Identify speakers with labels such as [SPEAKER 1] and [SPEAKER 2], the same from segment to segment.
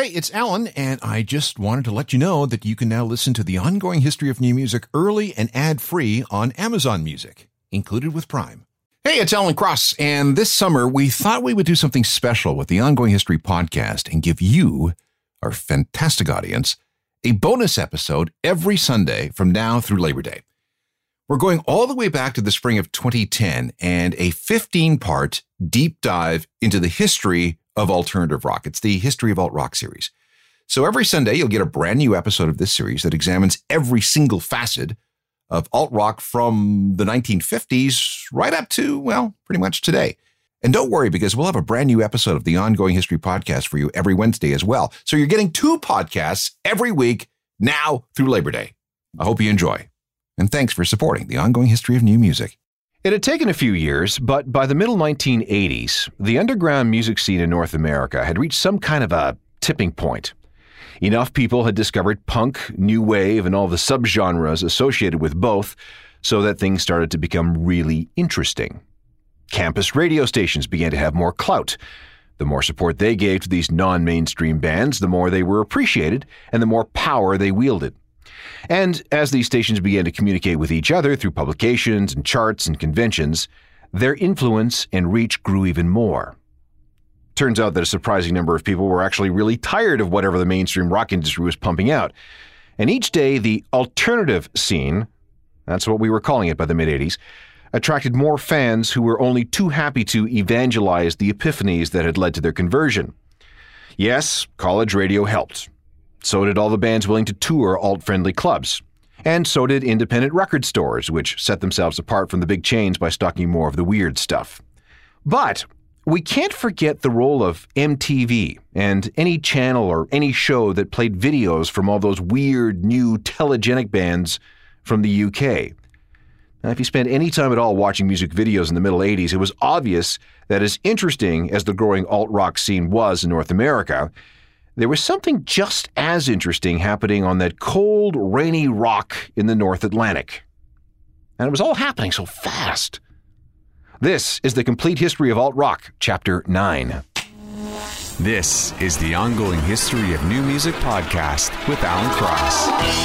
[SPEAKER 1] Hey, it's Alan, and I just wanted to let you know that you can now listen to the ongoing history of new music early and ad-free on Amazon Music, included with Prime. Hey, it's Alan Cross, and this summer we thought we would do something special with the Ongoing History podcast and give you, our fantastic audience, a bonus episode every Sunday from now through Labor Day. We're going all the way back to the spring of 2010 and a 15-part deep dive into the history of alternative rock. It's the History of Alt Rock series. So every Sunday, you'll get a brand new episode of this series that examines every single facet of alt rock from the 1950s right up to, well, pretty much today. And don't worry, because we'll have a brand new episode of the Ongoing History podcast for you every Wednesday as well. So you're getting 2 podcasts every week now through Labor Day. I hope you enjoy. And thanks for supporting the Ongoing History of New Music.
[SPEAKER 2] It had taken a few years, but by the middle 1980s, the underground music scene in North America had reached some kind of a tipping point. Enough people had discovered punk, new wave, and all the subgenres associated with both, so that things started to become really interesting. Campus radio stations began to have more clout. The more support they gave to these non-mainstream bands, the more they were appreciated, and the more power they wielded. And as these stations began to communicate with each other through publications and charts and conventions, their influence and reach grew even more. Turns out that a surprising number of people were actually really tired of whatever the mainstream rock industry was pumping out. And each day, the alternative scene, that's what we were calling it by the mid-'80s, attracted more fans who were only too happy to evangelize the epiphanies that had led to their conversion. Yes, college radio helped. So did all the bands willing to tour alt-friendly clubs. And so did independent record stores, which set themselves apart from the big chains by stocking more of the weird stuff. But we can't forget the role of MTV and any channel or any show that played videos from all those weird new telegenic bands from the UK. Now, if you spent any time at all watching music videos in the middle 80s, it was obvious that as interesting as the growing alt-rock scene was in North America, there was something just as interesting happening on that cold, rainy rock in the North Atlantic. And it was all happening so fast. This is the Complete History of Alt Rock, Chapter 9.
[SPEAKER 3] This is the Ongoing History of New Music podcast with Alan Cross.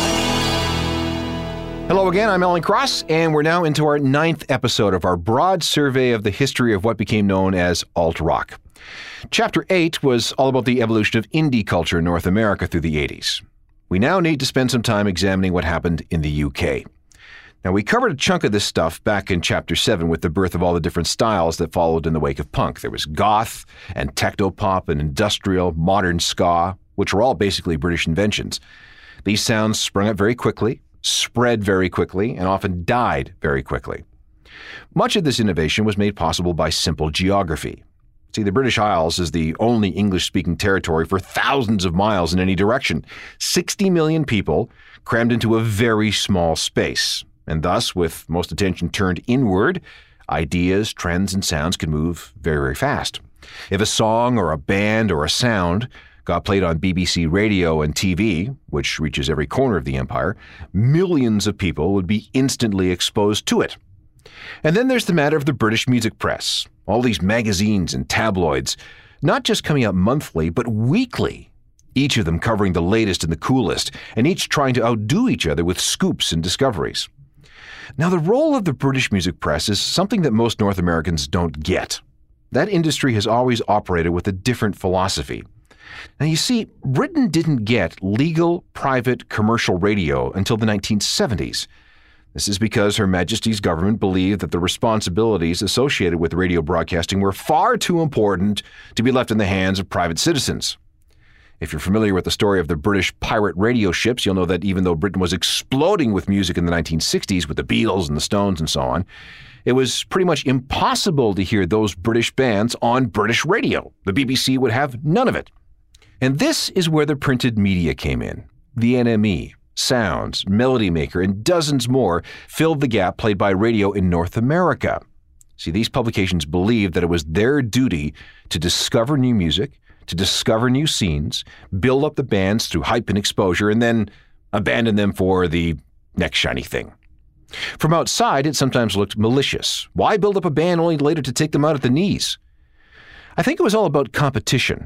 [SPEAKER 2] Hello again, I'm Alan Cross, and we're now into our 9th episode of our broad survey of the history of what became known as alt rock. Chapter 8 was all about the evolution of indie culture in North America through the 80s. We now need to spend some time examining what happened in the UK. Now, we covered a chunk of this stuff back in Chapter 7 with the birth of all the different styles that followed in the wake of punk. There was goth and techno-pop and industrial, modern ska, which were all basically British inventions. These sounds sprung up very quickly, spread very quickly, and often died very quickly. Much of this innovation was made possible by simple geography. See, the British Isles is the only English-speaking territory for thousands of miles in any direction. 60 million people crammed into a very small space. And thus, with most attention turned inward, ideas, trends, and sounds can move very, very fast. If a song or a band or a sound got played on BBC radio and TV, which reaches every corner of the empire, millions of people would be instantly exposed to it. And then there's the matter of the British music press. All these magazines and tabloids, not just coming out monthly, but weekly. Each of them covering the latest and the coolest, and each trying to outdo each other with scoops and discoveries. Now, the role of the British music press is something that most North Americans don't get. That industry has always operated with a different philosophy. Now, you see, Britain didn't get legal, private, commercial radio until the 1970s. This is because Her Majesty's government believed that the responsibilities associated with radio broadcasting were far too important to be left in the hands of private citizens. If you're familiar with the story of the British pirate radio ships, you'll know that even though Britain was exploding with music in the 1960s with the Beatles and the Stones and so on, it was pretty much impossible to hear those British bands on British radio. The BBC would have none of it. And this is where the printed media came in. The NME, Sounds, Melody Maker, and dozens more filled the gap played by radio in North America. See, these publications believed that it was their duty to discover new music, to discover new scenes, build up the bands through hype and exposure, and then abandon them for the next shiny thing. From outside, it sometimes looked malicious. Why build up a band only later to take them out at the knees? I think it was all about competition.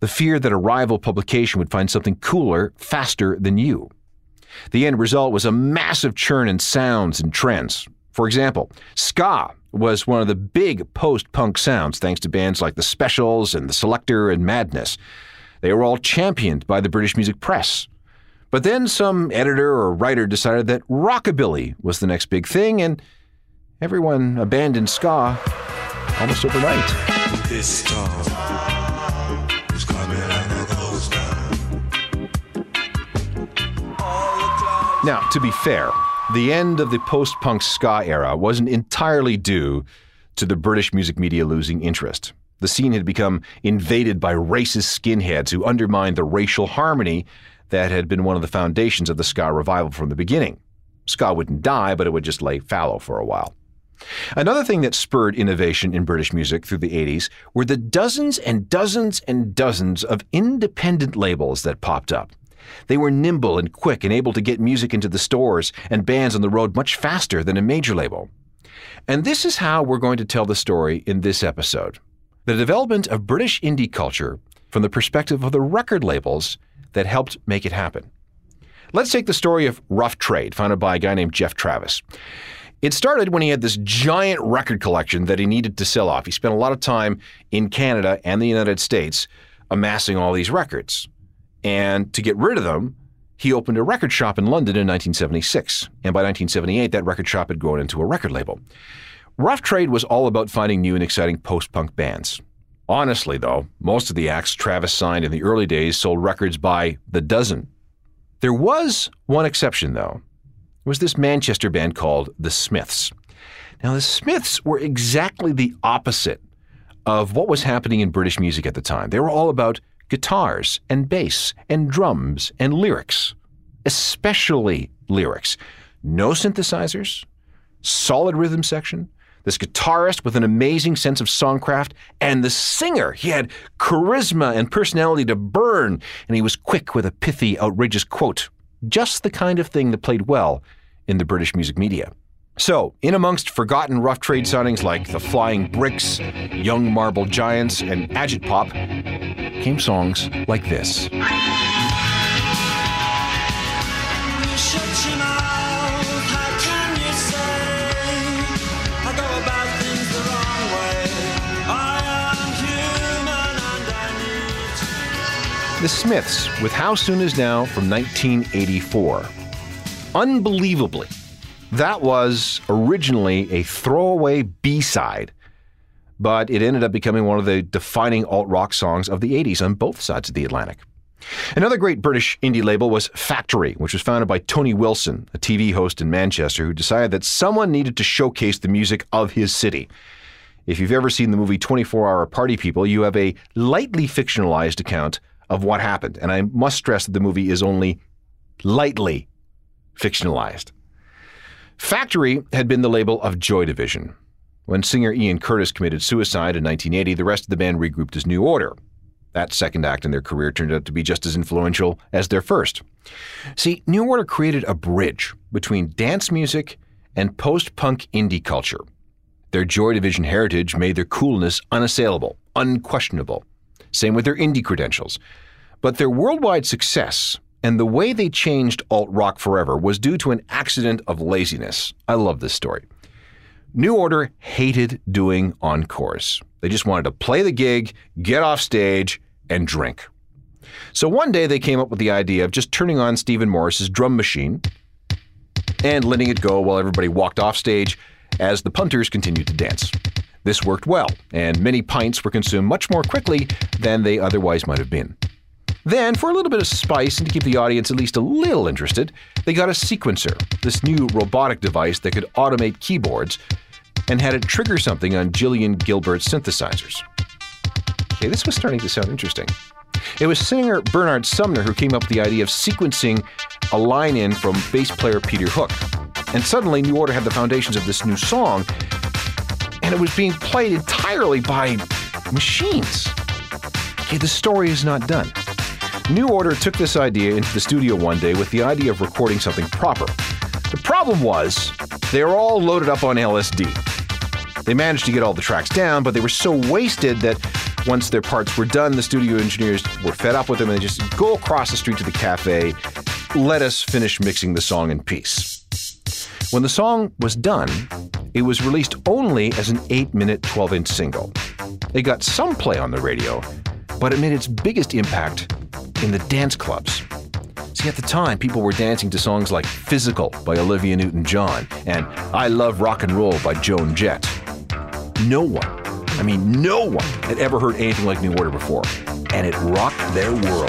[SPEAKER 2] the fear that a rival publication would find something cooler faster than you. The end result was a massive churn in sounds and trends. For example, ska was one of the big post-punk sounds thanks to bands like The Specials and The Selecter and Madness. They were all championed by the British music press. But then some editor or writer decided that rockabilly was the next big thing, and everyone abandoned ska almost overnight.
[SPEAKER 4] This storm is coming out of those
[SPEAKER 2] Now, to be fair, the end of the post-punk ska era wasn't entirely due to the British music media losing interest. The scene had become invaded by racist skinheads who undermined the racial harmony that had been one of the foundations of the ska revival from the beginning. Ska wouldn't die, but it would just lay fallow for a while. Another thing that spurred innovation in British music through the 80s were the dozens and dozens and dozens of independent labels that popped up. They were nimble and quick and able to get music into the stores and bands on the road much faster than a major label. And this is how we're going to tell the story in this episode. The development of British indie culture from the perspective of the record labels that helped make it happen. Let's take the story of Rough Trade, founded by a guy named Geoff Travis. It started when he had this giant record collection that he needed to sell off. He spent a lot of time in Canada and the United States amassing all these records. And to get rid of them, he opened a record shop in London in 1976. And by 1978, that record shop had grown into a record label. Rough Trade was all about finding new and exciting post-punk bands. Honestly, though, most of the acts Travis signed in the early days sold records by the dozen. There was one exception, though. It was this Manchester band called The Smiths. Now, The Smiths were exactly the opposite of what was happening in British music at the time. They were all about guitars and bass and drums and lyrics, especially lyrics. No synthesizers, solid rhythm section, this guitarist with an amazing sense of songcraft, and the singer. He had charisma and personality to burn, and he was quick with a pithy, outrageous quote. Just the kind of thing that played well in the British music media. So, in amongst forgotten Rough Trade soundings like The Flying Bricks, Young Marble Giants, and Agitpop, came songs like this. The Smiths with How Soon Is Now from 1984. Unbelievably, that was originally a throwaway B-side, but it ended up becoming one of the defining alt-rock songs of the 80s on both sides of the Atlantic. Another great British indie label was Factory, which was founded by Tony Wilson, a TV host in Manchester, who decided that someone needed to showcase the music of his city. If you've ever seen the movie 24-Hour Party People, you have a lightly fictionalized account of what happened. And I must stress that the movie is only lightly fictionalized. Factory had been the label of Joy Division. When singer Ian Curtis committed suicide in 1980, the rest of the band regrouped as New Order. That second act in their career turned out to be just as influential as their first. See, New Order created a bridge between dance music and post-punk indie culture. Their Joy Division heritage made their coolness unassailable, unquestionable. Same with their indie credentials. But their worldwide success and the way they changed alt-rock forever was due to an accident of laziness. I love this story. New Order hated doing encores. They just wanted to play the gig, get off stage, and drink. So one day they came up with the idea of just turning on Stephen Morris's drum machine and letting it go while everybody walked off stage as the punters continued to dance. This worked well, and many pints were consumed much more quickly than they otherwise might have been. Then, for a little bit of spice and to keep the audience at least a little interested, they got a sequencer, this new robotic device that could automate keyboards, and had it trigger something on Gillian Gilbert's synthesizers. Okay, this was starting to sound interesting. It was singer Bernard Sumner who came up with the idea of sequencing a line in from bass player Peter Hook. And suddenly, New Order had the foundations of this new song, and it was being played entirely by machines. Okay, the story is not done. New Order took this idea into the studio one day with the idea of recording something proper. The problem was, they were all loaded up on LSD. They managed to get all the tracks down, but they were so wasted that Once their parts were done, the studio engineers were fed up with them and they just go across the street to the cafe. Let us finish mixing the song in peace. When the song was done, it was released only as an 8-minute 12-inch single. It got some play on the radio, but it made its biggest impact in the dance clubs. See, at the time, people were dancing to songs like Physical by Olivia Newton-John and I Love Rock and Roll by Joan Jett. No one had ever heard anything like New Order before, and it rocked their world.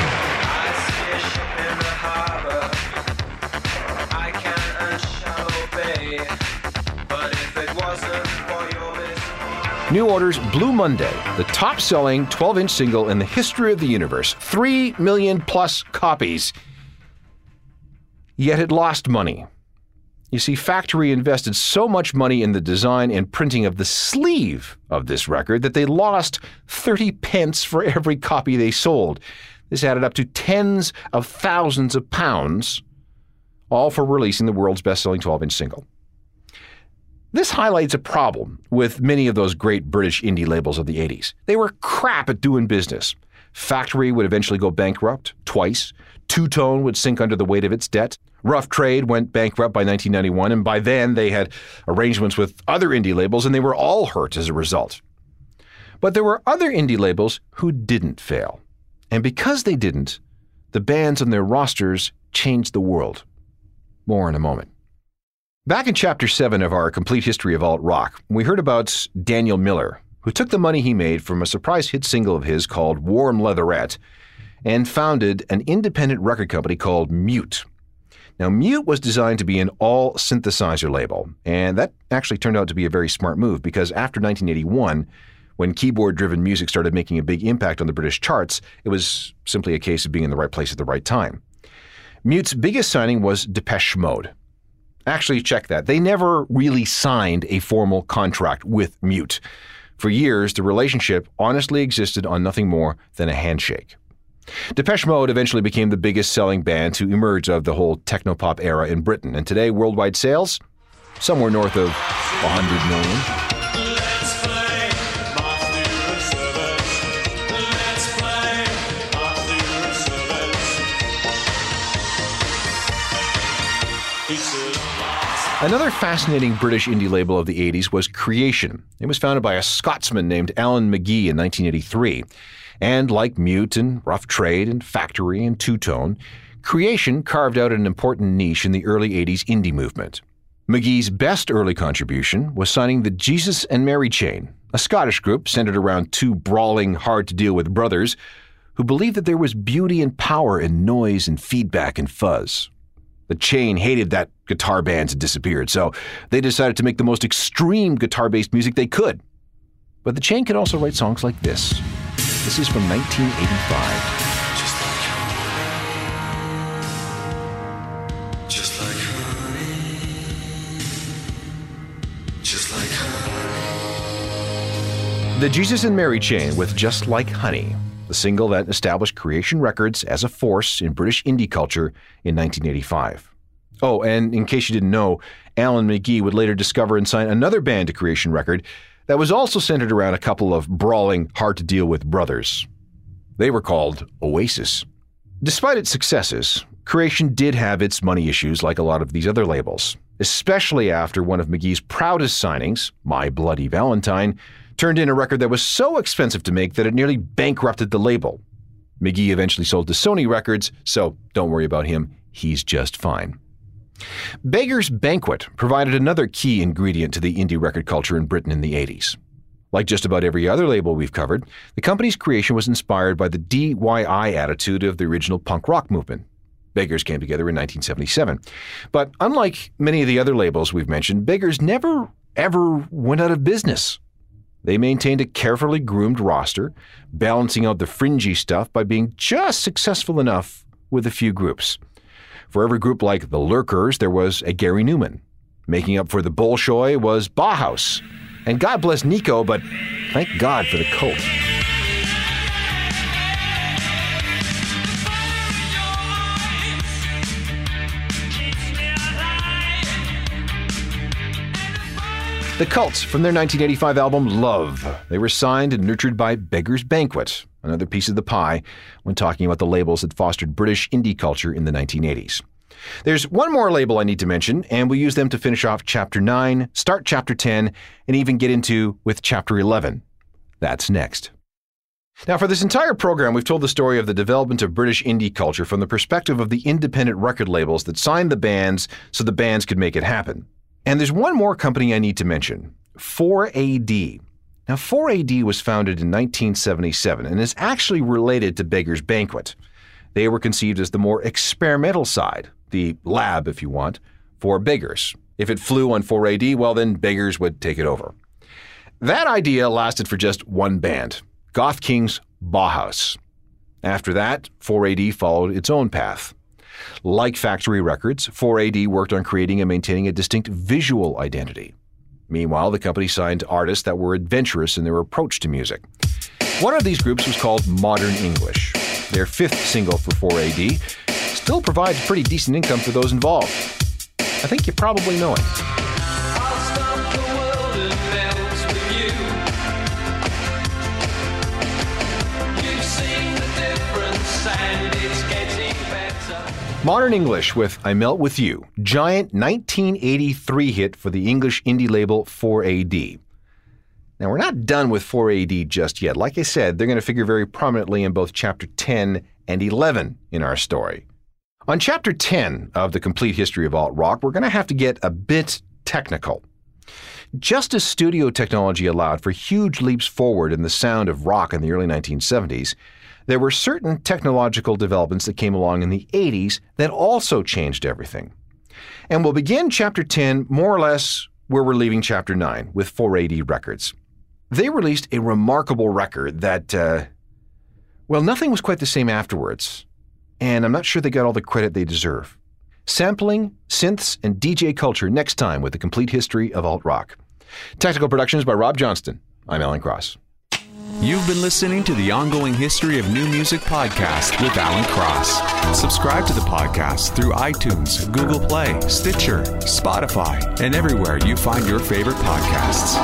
[SPEAKER 2] New Order's Blue Monday, the top-selling 12-inch single in the history of the universe, 3 million plus copies. Yet it lost money. You see, Factory invested so much money in the design and printing of the sleeve of this record that they lost 30 pence for every copy they sold. This added up to tens of thousands of pounds, all for releasing the world's best-selling 12-inch single. This highlights a problem with many of those great British indie labels of the 80s. They were crap at doing business. Factory would eventually go bankrupt twice. Two Tone would sink under the weight of its debt. Rough Trade went bankrupt by 1991, and by then they had arrangements with other indie labels, and they were all hurt as a result. But there were other indie labels who didn't fail. And because they didn't, the bands on their rosters changed the world. More in a moment. Back in Chapter 7 of our Complete History of Alt-Rock, we heard about Daniel Miller, who took the money he made from a surprise hit single of his called Warm Leatherette and founded an independent record company called Mute. Now, Mute was designed to be an all-synthesizer label, and that actually turned out to be a very smart move because after 1981, when keyboard-driven music started making a big impact on the British charts, it was simply a case of being in the right place at the right time. Mute's biggest signing was Depeche Mode. Actually, check that. They never really signed a formal contract with Mute. For years, the relationship honestly existed on nothing more than a handshake. Depeche Mode eventually became the biggest selling band to emerge of the whole technopop era in Britain, and today worldwide sales, somewhere north of 100 million. Another fascinating British indie label of the 80s was Creation. It was founded by a Scotsman named Alan McGee in 1983. And like Mute and Rough Trade and Factory and Two Tone, Creation carved out an important niche in the early 80s indie movement. McGee's best early contribution was signing the Jesus and Mary Chain, a Scottish group centered around two brawling, hard-to-deal-with brothers who believed that there was beauty and power in noise and feedback and fuzz. The Chain hated that guitar bands had disappeared, so they decided to make the most extreme guitar-based music they could. But the Chain could also write songs like this. This is from 1985.
[SPEAKER 4] Just like honey, just like honey.
[SPEAKER 2] The Jesus and Mary Chain with Just Like Honey, the single that established Creation Records as a force in British indie culture in 1985. Oh, and in case you didn't know, Alan McGee would later discover and sign another band to Creation Record that was also centered around a couple of brawling, hard-to-deal-with brothers. They were called Oasis. Despite its successes, Creation did have its money issues like a lot of these other labels, especially after one of McGee's proudest signings, My Bloody Valentine, turned in a record that was so expensive to make that it nearly bankrupted the label. McGee eventually sold to Sony Records, so don't worry about him, he's just fine. Beggar's Banquet provided another key ingredient to the indie record culture in Britain in the 80s. Like just about every other label we've covered, the company's creation was inspired by the DIY attitude of the original punk rock movement. Beggars came together in 1977. But unlike many of the other labels we've mentioned, Beggars never, ever went out of business. They maintained a carefully groomed roster, balancing out the fringy stuff by being just successful enough with a few groups. For every group like the Lurkers, there was a Gary Newman. Making up for the Bolshoi was Bauhaus. And God bless Nico, but thank God for the Cult. The Cults from their 1985 album Love. They were signed and nurtured by Beggars Banquet, another piece of the pie when talking about the labels that fostered British indie culture in the 1980s. There's one more label I need to mention, and we'll use them to finish off Chapter 9, start Chapter 10, and even get into with Chapter 11. That's next. Now, for this entire program, we've told the story of the development of British indie culture from the perspective of the independent record labels that signed the bands so the bands could make it happen. And there's one more company I need to mention, 4AD. Now, 4AD was founded in 1977 and is actually related to Beggars Banquet. They were conceived as the more experimental side, the lab, if you want, for Beggars. If it flew on 4AD, well, then Beggars would take it over. That idea lasted for just one band, Goth King's Bauhaus. After that, 4AD followed its own path. Like Factory Records, 4AD worked on creating and maintaining a distinct visual identity. Meanwhile, the company signed artists that were adventurous in their approach to music. One of these groups was called Modern English. Their fifth single for 4AD still provides pretty decent income for those involved. I think you probably know it. Modern English with I Melt With You, giant 1983 hit for the English indie label 4AD. Now, we're not done with 4AD just yet. Like I said, they're going to figure very prominently in both Chapter 10 and 11 in our story. On Chapter 10 of The Complete History of Alt-Rock, we're going to have to get a bit technical. Just as studio technology allowed for huge leaps forward in the sound of rock in the early 1970s, there were certain technological developments that came along in the 80s that also changed everything. And we'll begin Chapter 10 more or less where we're leaving Chapter 9 with 4AD Records. They released a remarkable record that, nothing was quite the same afterwards. And I'm not sure they got all the credit they deserve. Sampling, synths, and DJ culture next time with The Complete History of Alt-Rock. Technical productions by Rob Johnston. I'm Alan Cross.
[SPEAKER 3] You've been listening to the Ongoing History of New Music podcast with Alan Cross. Subscribe to the podcast through iTunes, Google Play, Stitcher, Spotify, and everywhere you find your favorite podcasts.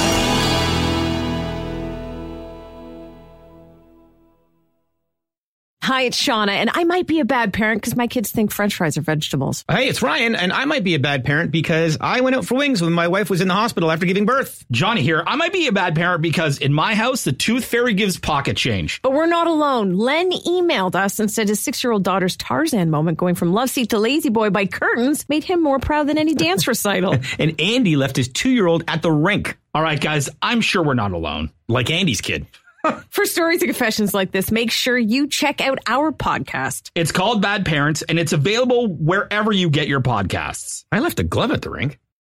[SPEAKER 5] Hi, it's Shauna, and I might be a bad parent because my kids think French fries are vegetables.
[SPEAKER 6] Hey, it's Ryan, and I might be a bad parent because I went out for wings when my wife was in the hospital after giving birth.
[SPEAKER 7] Johnny here. I might be a bad parent because in my house, the tooth fairy gives pocket change.
[SPEAKER 5] But we're not alone. Len emailed us and said his 6-year-old daughter's Tarzan moment going from love seat to lazy boy by curtains made him more proud than any dance recital.
[SPEAKER 6] And Andy left his 2-year-old at the rink.
[SPEAKER 7] All right, guys, I'm sure we're not alone. Like Andy's kid.
[SPEAKER 5] For stories and confessions like this, make sure you check out our podcast.
[SPEAKER 7] It's called Bad Parents, and it's available wherever you get your podcasts.
[SPEAKER 6] I left a glove at the rink.